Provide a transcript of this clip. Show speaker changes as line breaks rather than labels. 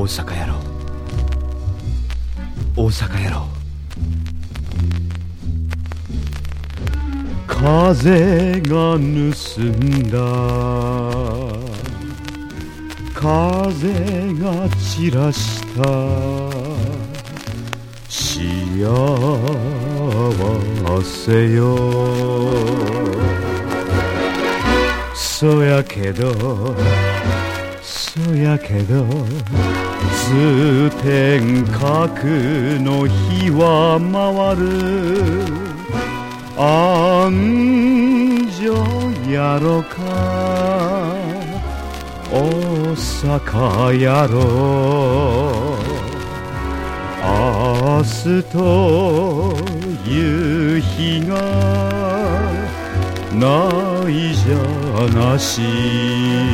阪野郎、大阪野郎。風が盗んだ、風が散らした幸せよ。そやけど通天閣の日は回る。安城やろか大阪やろ。明日と夕日がないじゃなし。